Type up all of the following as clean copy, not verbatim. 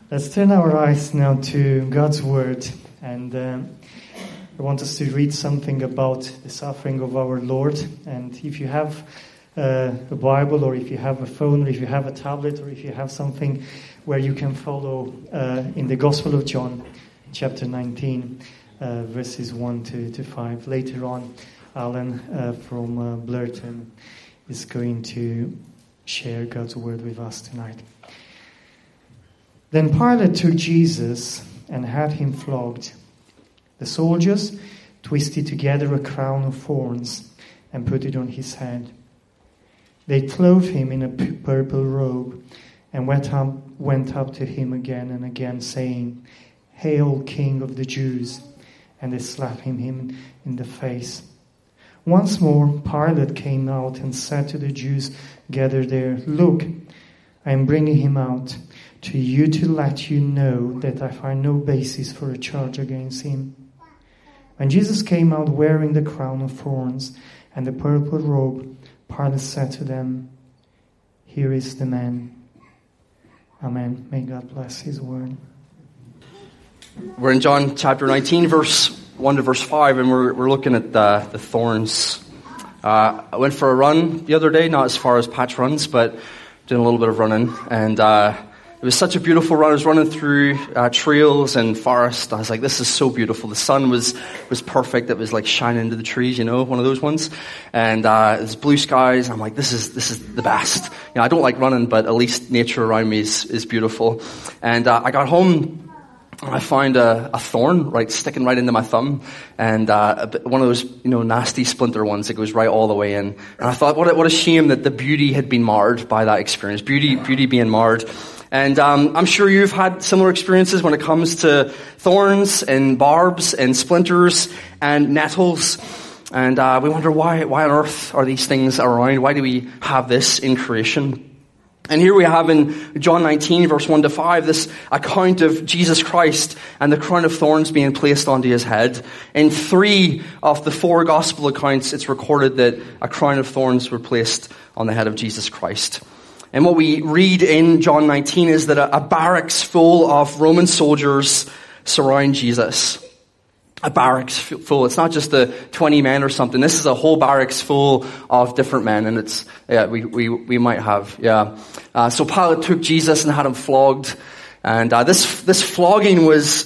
Let's turn our eyes now to God's Word, and I want us to read something about the suffering of our Lord. And if you have a Bible, or if you have a phone, or if you have a tablet, or if you have something where you can follow in the Gospel of John, chapter 19, verses 1 to 5. Later on, Alan from Blurton is going to share God's Word with us tonight. Then Pilate took Jesus and had him flogged. The soldiers twisted together a crown of thorns and put it on his head. They clothed him in a purple robe and went up to him again and again, saying, "Hail, King of the Jews!" And they slapped him in the face. Once more Pilate came out and said to the Jews gathered there, "Look, I am bringing him out to you to let you know that I find no basis for a charge against him." When Jesus came out wearing the crown of thorns and the purple robe, Pilate said to them, "Here is the man." Amen. May God bless his word. We're in John chapter 19, verse 1 to verse 5, and we're looking at the thorns. I went for a run the other day, not as far as Patch runs, but doing a little bit of running, and it was such a beautiful run. I was running through trails and forest. I was like, this is so beautiful. The sun was perfect. It was like shining into the trees, one of those ones. And there's blue skies. I'm like, this is the best. I don't like running, but at least nature around me is beautiful. And I got home and I found a thorn sticking right into my thumb, and one of those nasty splinter ones that goes right all the way in. And I thought, what a shame that the beauty had been marred by that experience. Beauty being marred. And I'm sure you've had similar experiences when it comes to thorns and barbs and splinters and nettles. And we wonder why on earth are these things around? Why do we have this in creation? And here we have in John 19, verse 1 to 5, this account of Jesus Christ and the crown of thorns being placed onto his head. In 3 of the 4 gospel accounts, it's recorded that a crown of thorns were placed on the head of Jesus Christ. And what we read in John 19 is that a barracks full of Roman soldiers surround Jesus. A barracks full. It's not just the 20 men or something. This is a whole barracks full of different men, and we might have. So Pilate took Jesus and had him flogged, and this flogging was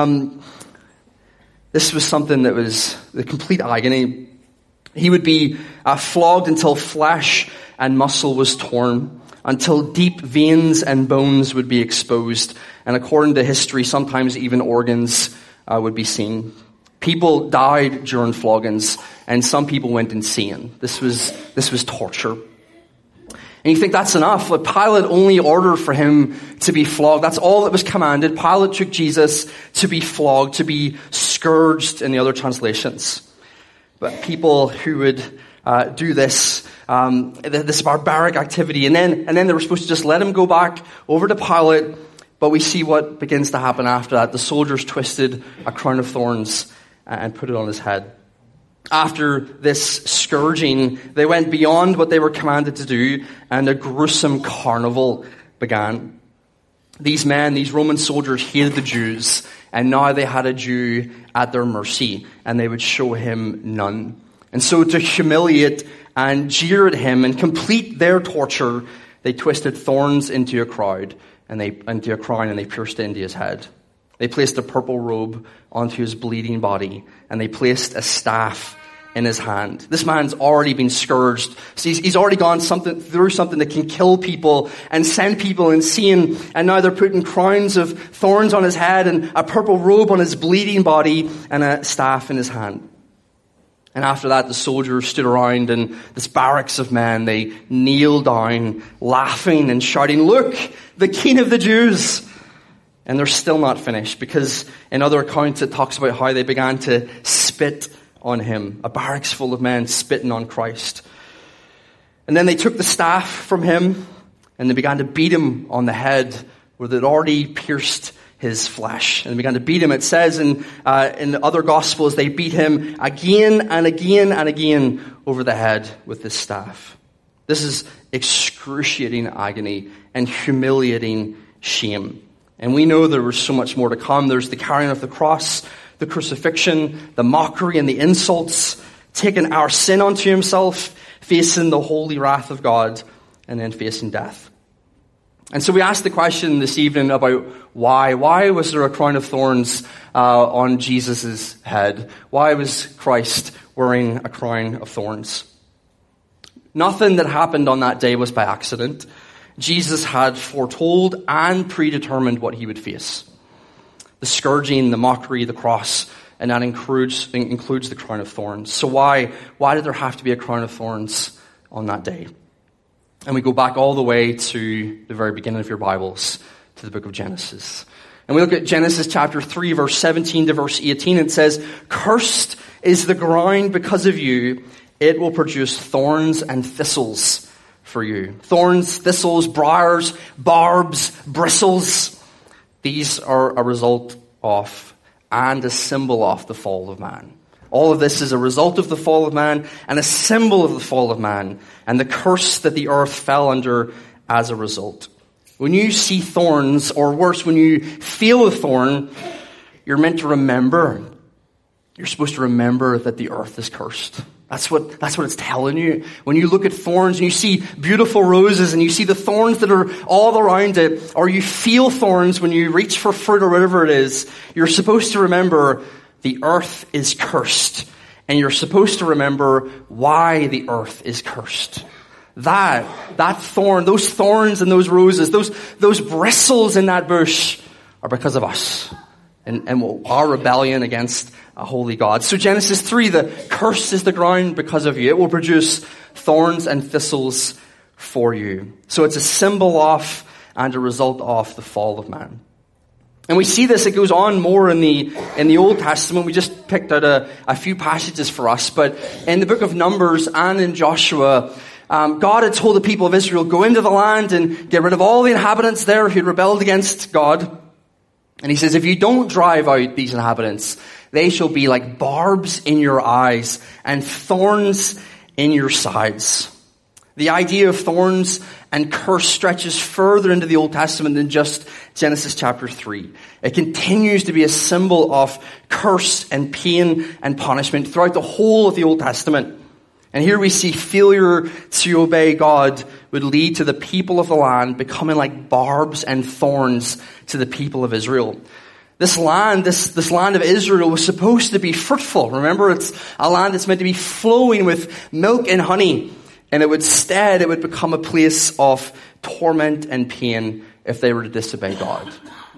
this was something that was the complete agony. He would be flogged until flesh and muscle was torn, until deep veins and bones would be exposed, and according to history, sometimes even organs would be seen. People died during floggings, and some people went insane. This was torture. And you think that's enough? But Pilate only ordered for him to be flogged. That's all that was commanded. Pilate took Jesus to be flogged, to be scourged in the other translations. But people who would do this barbaric activity, and then they were supposed to just let him go back over to Pilate. But we see what begins to happen after that. The soldiers twisted a crown of thorns and put it on his head. After this scourging, they went beyond what they were commanded to do, and a gruesome carnival began. These men, these Roman soldiers, hated the Jews, and now they had a Jew at their mercy, and they would show him none. And so to humiliate and jeer at him and complete their torture, they twisted thorns into a crown, and they pierced it into his head. They placed a purple robe onto his bleeding body, and they placed a staff in his hand. This man's already been scourged. So he's already gone through something that can kill people and send people insane, and now they're putting crowns of thorns on his head and a purple robe on his bleeding body and a staff in his hand. And after that, the soldiers stood around, and this barracks of men, they kneeled down, laughing and shouting, "Look, the King of the Jews!" And they're still not finished, because in other accounts it talks about how they began to spit on him. A barracks full of men spitting on Christ. And then they took the staff from him, and they began to beat him on the head where they'd already pierced his flesh. And they began to beat him. It says in other Gospels, they beat him again and again and again over the head with this staff. This is excruciating agony and humiliating shame. And we know there was so much more to come. There's the carrying of the cross, the crucifixion, the mockery and the insults, taking our sin onto himself, facing the holy wrath of God, and then facing death. And so we asked the question this evening about why. Why was there a crown of thorns on Jesus' head? Why was Christ wearing a crown of thorns? Nothing that happened on that day was by accident. Jesus had foretold and predetermined what he would face. The scourging, the mockery, the cross, and that includes the crown of thorns. So why did there have to be a crown of thorns on that day? And we go back all the way to the very beginning of your Bibles, to the book of Genesis. And we look at Genesis chapter 3, verse 17 to verse 18. It says, "Cursed is the ground because of you. It will produce thorns and thistles for you." Thorns, thistles, briars, barbs, bristles. These are a result of and a symbol of the fall of man. All of this is a result of the fall of man and a symbol of the fall of man and the curse that the earth fell under as a result. When you see thorns, or worse, when you feel a thorn, you're meant to remember. You're supposed to remember that the earth is cursed. That's what it's telling you. When you look at thorns and you see beautiful roses and you see the thorns that are all around it, or you feel thorns when you reach for fruit or whatever it is, you're supposed to remember the earth is cursed. And you're supposed to remember why the earth is cursed. That thorn, those thorns and those roses, those bristles in that bush are because of us and our rebellion against a holy God. So Genesis 3, the curse is the ground because of you. It will produce thorns and thistles for you. So it's a symbol of and a result of the fall of man. And we see this, it goes on more in the Old Testament. We just picked out a few passages for us. But in the book of Numbers and in Joshua, God had told the people of Israel, go into the land and get rid of all the inhabitants there who had rebelled against God. And he says, if you don't drive out these inhabitants, they shall be like barbs in your eyes and thorns in your sides. The idea of thorns and curse stretches further into the Old Testament than just Genesis chapter 3. It continues to be a symbol of curse and pain and punishment throughout the whole of the Old Testament. And here we see failure to obey God would lead to the people of the land becoming like barbs and thorns to the people of Israel. This land of Israel was supposed to be fruitful. Remember, it's a land that's meant to be flowing with milk and honey. And it would become a place of torment and pain if they were to disobey God.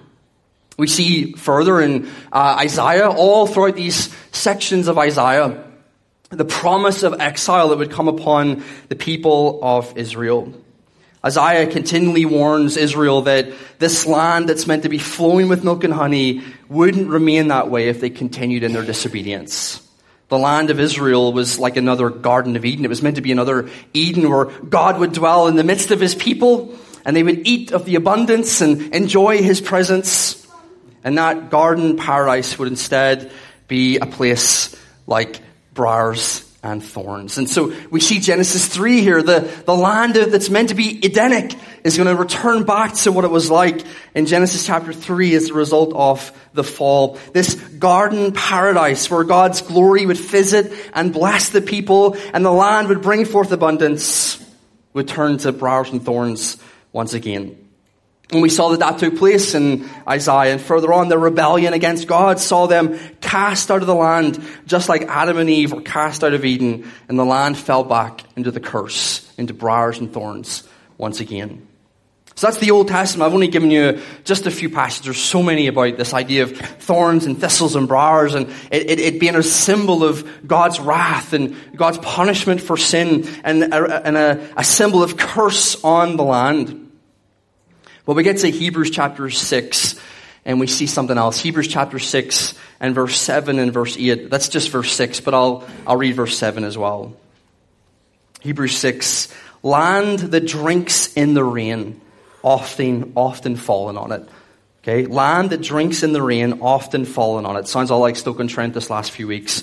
We see further in Isaiah, all throughout these sections of Isaiah, the promise of exile that would come upon the people of Israel. Isaiah continually warns Israel that this land that's meant to be flowing with milk and honey wouldn't remain that way if they continued in their disobedience. The land of Israel was like another Garden of Eden. It was meant to be another Eden where God would dwell in the midst of his people and they would eat of the abundance and enjoy his presence. And that garden paradise would instead be a place like briars and thorns. And so we see Genesis 3 here. The land that's meant to be Edenic is going to return back to what it was like in Genesis chapter 3 as a result of the fall. This garden paradise where God's glory would visit and bless the people and the land would bring forth abundance would turn to briars and thorns once again. And we saw that took place in Isaiah. And further on, the rebellion against God saw them cast out of the land, just like Adam and Eve were cast out of Eden. And the land fell back into the curse, into briars and thorns once again. So that's the Old Testament. I've only given you just a few passages. There's so many about this idea of thorns and thistles and briars, and it being a symbol of God's wrath and God's punishment for sin, and a symbol of curse on the land. Well, we get to Hebrews chapter 6, and we see something else. Hebrews chapter 6 and verse 7 and verse 8. That's just verse 6, but I'll read verse 7 as well. Hebrews 6, land that drinks in the rain, often fallen on it. Okay, land that drinks in the rain, often fallen on it. Sounds all like Stoke-on-Trent this last few weeks.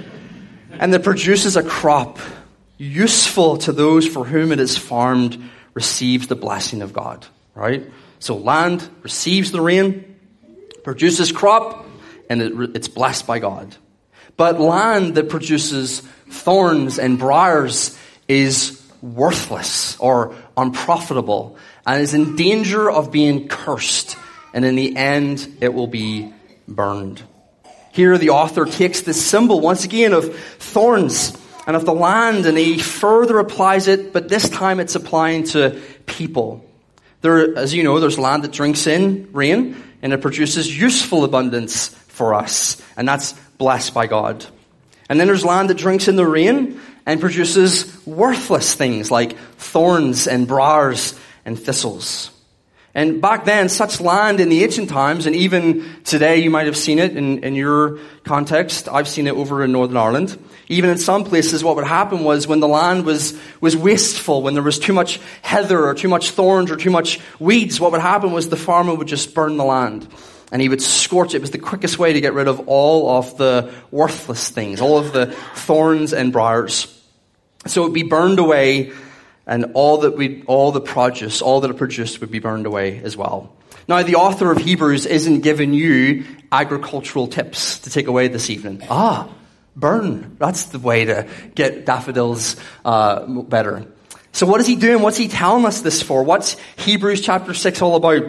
And that produces a crop useful to those for whom it is farmed, receives the blessing of God. Right? So land receives the rain, produces crop, and it's blessed by God. But land that produces thorns and briars is worthless or unprofitable and is in danger of being cursed. And in the end, it will be burned. Here the author takes this symbol once again of thorns and of the land, and he further applies it, but this time it's applying to people. There, as you know, there's land that drinks in rain, and it produces useful abundance for us, and that's blessed by God. And then there's land that drinks in the rain and produces worthless things like thorns and briars and thistles. And back then, such land in the ancient times, and even today you might have seen it in your context. I've seen it over in Northern Ireland. Even in some places, what would happen was when the land was wasteful, when there was too much heather or too much thorns or too much weeds, what would happen was the farmer would just burn the land. And he would scorch it. It was the quickest way to get rid of all of the worthless things, all of the thorns and briars. So it would be burned away, and all the produce, all that it produced would be burned away as well. Now, the author of Hebrews isn't giving you agricultural tips to take away this evening. Burn. That's the way to get daffodils better. So what is he doing? What's he telling us this for? What's Hebrews chapter 6 all about?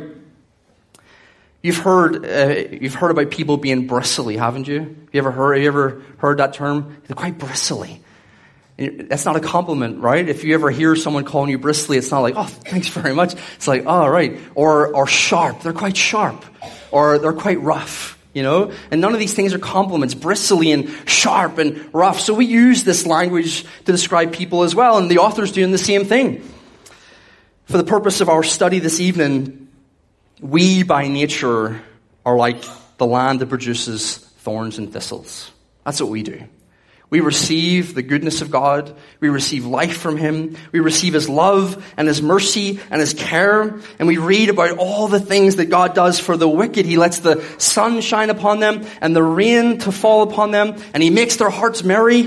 You've heard about people being bristly, haven't you? Have you ever heard that term? They're quite bristly. That's not a compliment, right? If you ever hear someone calling you bristly, it's not like, oh, thanks very much. It's like, oh, right. Or sharp. They're quite sharp. Or they're quite rough, you know? And none of these things are compliments. Bristly and sharp and rough. So we use this language to describe people as well. And the author's doing the same thing. For the purpose of our study this evening, we by nature are like the land that produces thorns and thistles. That's what we do. We receive the goodness of God. We receive life from Him. We receive His love and His mercy and His care. And we read about all the things that God does for the wicked. He lets the sun shine upon them and the rain to fall upon them. And He makes their hearts merry.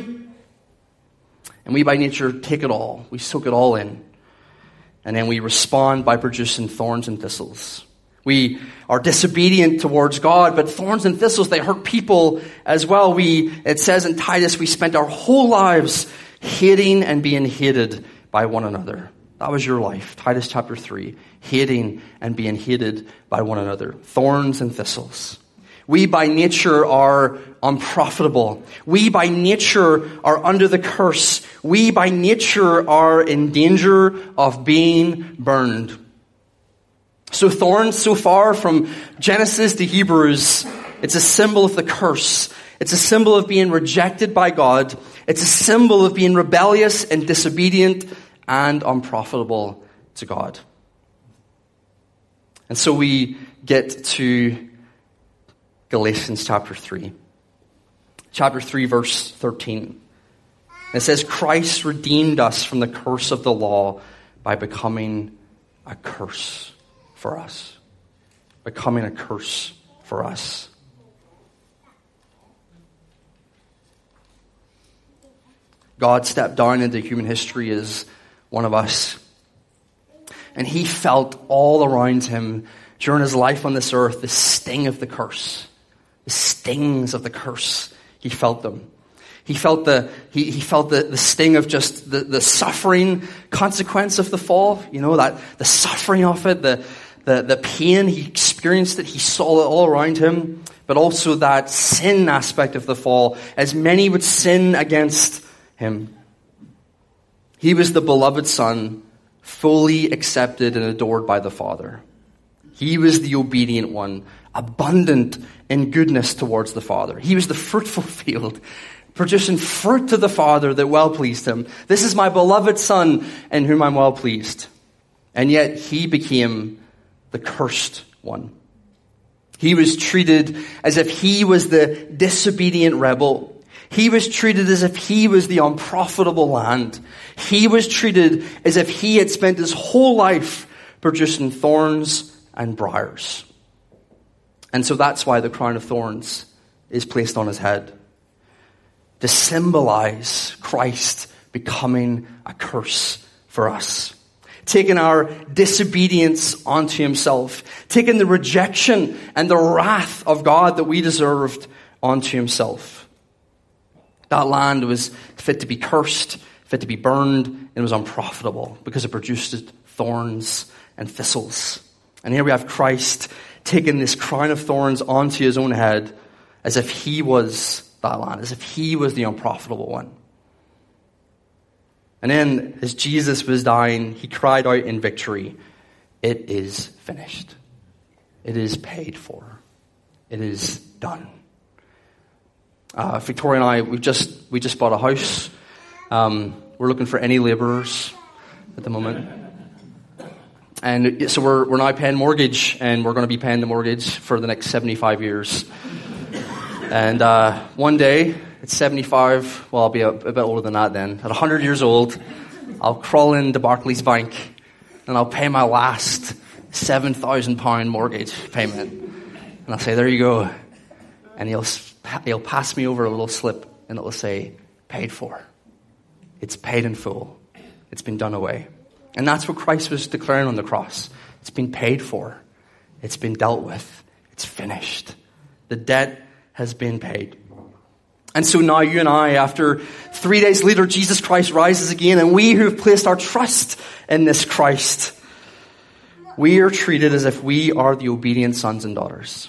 And we by nature take it all. We soak it all in. And then we respond by producing thorns and thistles. We are disobedient towards God, but thorns and thistles, they hurt people as well. It says in Titus, we spent our whole lives hating and being hated by one another. That was your life. Titus chapter 3, hating and being hated by one another. Thorns and thistles. We by nature are unprofitable. We by nature are under the curse. We by nature are in danger of being burned. So thorns, so far from Genesis to Hebrews, it's a symbol of the curse. It's a symbol of being rejected by God. It's a symbol of being rebellious and disobedient and unprofitable to God. And so we get to Galatians chapter 3. Chapter 3, verse 13. It says, Christ redeemed us from the curse of the law by becoming a curse for us. Becoming a curse for us. God stepped down into human history as one of us. And He felt all around Him during His life on this earth the sting of the curse. The stings of the curse. He felt them. He felt the sting of just the suffering consequence of the fall. You know, that the suffering of it, the pain, He experienced it, He saw it all around Him, but also that sin aspect of the fall, as many would sin against Him. He was the beloved Son, fully accepted and adored by the Father. He was the obedient one, abundant in goodness towards the Father. He was the fruitful field, producing fruit to the Father that well pleased Him. This is my beloved Son in whom I'm well pleased. And yet He became the cursed one. He was treated as if He was the disobedient rebel. He was treated as if He was the unprofitable land. He was treated as if He had spent His whole life producing thorns and briars. And so that's why the crown of thorns is placed on His head. To symbolize Christ becoming a curse for us. taken our disobedience onto himself, taken the rejection and the wrath of God that we deserved onto himself. That land was fit to be cursed, fit to be burned, and it was unprofitable because it produced thorns and thistles. And here we have Christ taking this crown of thorns onto his own head as if he was that land, as if he was the unprofitable one. And then, as Jesus was dying, he cried out in victory, "It is finished. It is paid for. It is done." Victoria and I, we just bought a house. We're looking for any laborers at the moment. And so we're now paying mortgage, and we're going to be paying the mortgage for the next 75 years. And one day, at 75, well, I'll be a bit older than that then. At 100 years old, I'll crawl into Barclays Bank, and I'll pay my last £7,000 mortgage payment. And I'll say, "There you go." And he'll pass me over a little slip, and it'll say, "Paid for. It's paid in full. It's been done away." And that's what Christ was declaring on the cross. It's been paid for. It's been dealt with. It's finished. The debt has been paid. And so now you and I, after 3 days later, Jesus Christ rises again, and we who have placed our trust in this Christ, we are treated as if we are the obedient sons and daughters.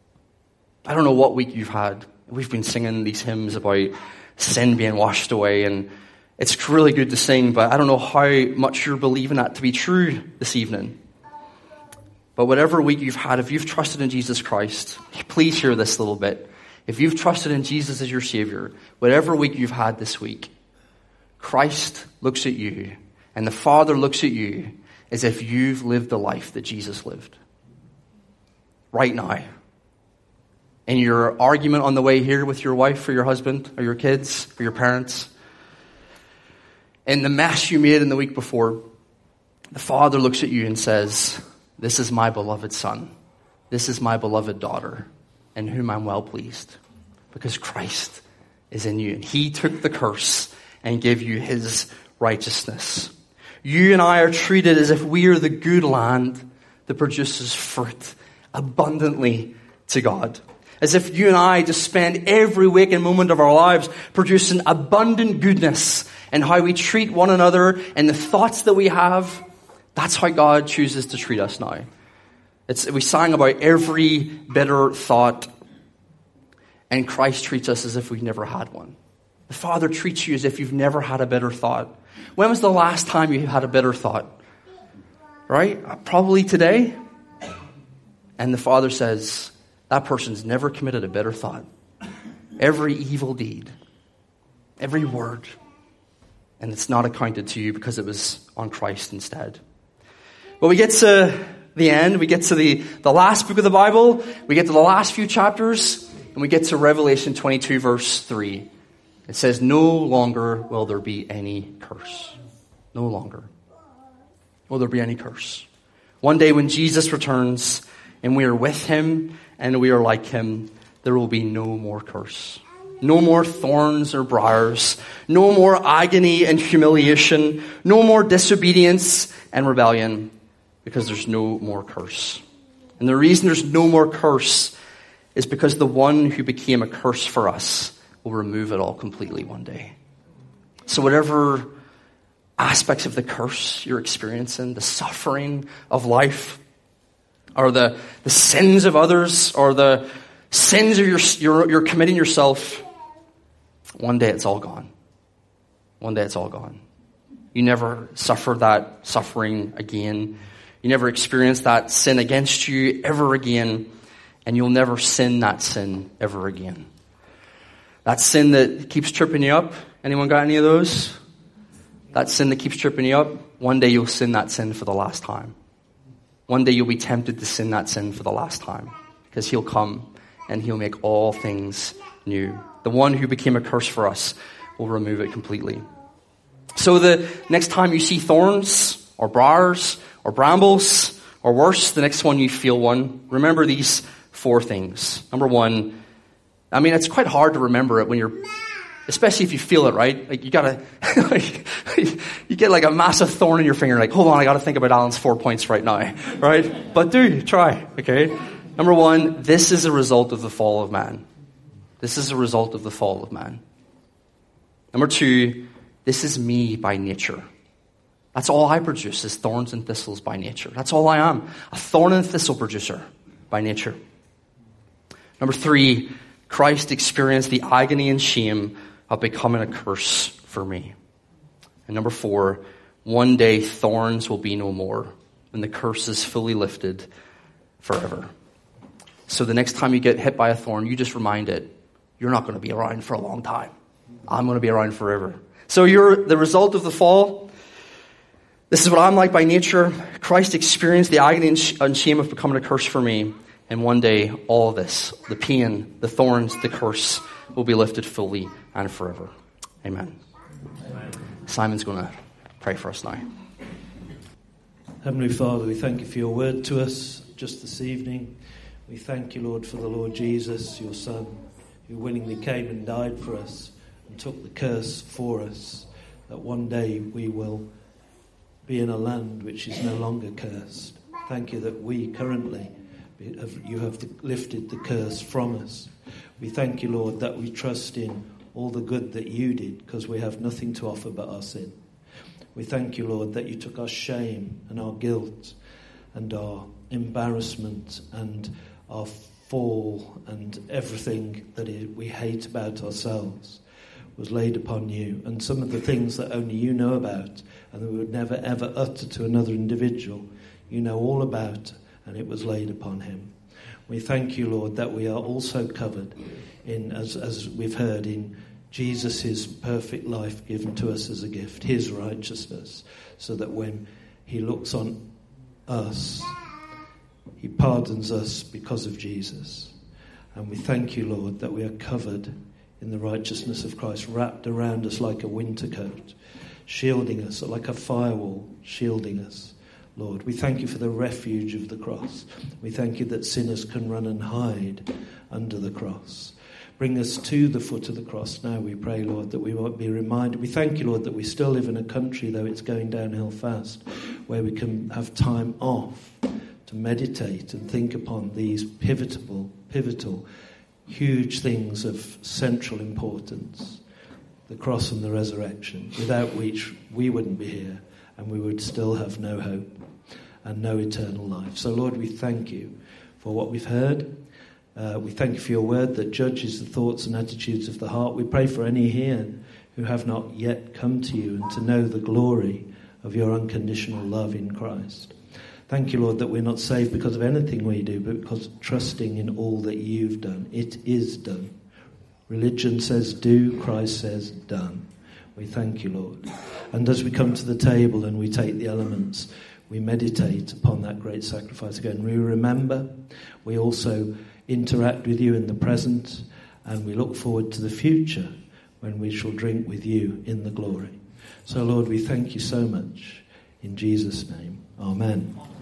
I don't know what week you've had. We've been singing these hymns about sin being washed away, and it's really good to sing, but I don't know how much you're believing that to be true this evening. But whatever week you've had, if you've trusted in Jesus Christ, please hear this little bit. If you've trusted in Jesus as your Savior, whatever week you've had this week, Christ looks at you, and the Father looks at you as if you've lived the life that Jesus lived. Right now. In your argument on the way here with your wife or your husband or your kids or your parents, in the mess you made in the week before, the Father looks at you and says, "This is my beloved Son. This is my beloved daughter, in whom I'm well pleased." Because Christ is in you. And he took the curse and gave you his righteousness. You and I are treated as if we are the good land that produces fruit abundantly to God. As if you and I just spend every waking moment of our lives producing abundant goodness and how we treat one another and the thoughts that we have. That's how God chooses to treat us now. We sang about every bitter thought, and Christ treats us as if we've never had one. The Father treats you as if you've never had a bitter thought. When was the last time you had a bitter thought? Right? Probably today. And the Father says, that person's never committed a bitter thought. Every evil deed, every word, and it's not accounted to you because it was on Christ instead. But we get to the end, we get to the last book of the Bible, we get to the last few chapters, and we get to Revelation 22 verse 3. It says, "No longer will there be any curse." No longer will there be any curse. One day when Jesus returns and we are with him and we are like him, there will be no more curse. No more thorns or briars. No more agony and humiliation. No more disobedience and rebellion, because there's no more curse. And the reason there's no more curse is because the one who became a curse for us will remove it all completely one day. So whatever aspects of the curse you're experiencing, the suffering of life, or the sins of others, or the sins of you're committing yourself, one day it's all gone. One day it's all gone. You never suffer that suffering again. You never experience that sin against you ever again. And you'll never sin that sin ever again. That sin that keeps tripping you up. Anyone got any of those? That sin that keeps tripping you up. One day you'll sin that sin for the last time. One day you'll be tempted to sin that sin for the last time. Because he'll come and he'll make all things new. The one who became a curse for us will remove it completely. So the next time you see thorns or briars or brambles, or worse, the next one you feel one, remember these 4 things. Number 1, I mean, it's quite hard to remember it when you're Especially if you feel it, right? Like you gotta, you get like a massive thorn in your finger, like, hold on, I gotta think about Alan's 4 points right now, right? But try, okay? Number one, this is a result of the fall of man. This is a result of the fall of man. Number two, this is me by nature. That's all I produce is thorns and thistles by nature. That's all I am. A thorn and thistle producer by nature. Number three, Christ experienced the agony and shame of becoming a curse for me. And number four, one day thorns will be no more when the curse is fully lifted forever. So the next time you get hit by a thorn, you just remind it, you're not going to be around for a long time. I'm going to be around forever. So you're the result of the fall. This is what I'm like by nature. Christ experienced the agony and shame of becoming a curse for me. And one day, all of this, the pain, the thorns, the curse, will be lifted fully and forever. Amen. Amen. Simon's going to pray for us now. Heavenly Father, we thank you for your word to us just this evening. We thank you, Lord, for the Lord Jesus, your Son, who willingly came and died for us and took the curse for us, that one day we will be in a land which is no longer cursed. Thank you that we currently, you have lifted the curse from us. We thank you, Lord, that we trust in all the good that you did, because we have nothing to offer but our sin. We thank you, Lord, that you took our shame and our guilt and our embarrassment and our fall and everything that we hate about ourselves was laid upon you. And some of the things that only you know about and that we would never ever utter to another individual, you know all about, and it was laid upon him. We thank you, Lord, that we are also covered in, as we've heard, in Jesus' perfect life given to us as a gift, his righteousness, so that when he looks on us, he pardons us because of Jesus. And we thank you, Lord, that we are covered in the righteousness of Christ, wrapped around us like a winter coat, shielding us, like a firewall, shielding us. Lord, we thank you for the refuge of the cross. We thank you that sinners can run and hide under the cross. Bring us to the foot of the cross now, we pray, Lord, that we might be reminded. We thank you, Lord, that we still live in a country, though it's going downhill fast, where we can have time off to meditate and think upon these pivotal, huge things of central importance, the cross and the resurrection, without which we wouldn't be here and we would still have no hope and no eternal life. So, Lord, we thank you for what we've heard. We thank you for your word that judges the thoughts and attitudes of the heart. We pray for any here who have not yet come to you and to know the glory of your unconditional love in Christ. Thank you, Lord, that we're not saved because of anything we do, but because of trusting in all that you've done. It is done. Religion says do, Christ says done. We thank you, Lord. And as we come to the table and we take the elements, we meditate upon that great sacrifice again. We remember, we also interact with you in the present, and we look forward to the future when we shall drink with you in the glory. So, Lord, we thank you so much. In Jesus' name, amen.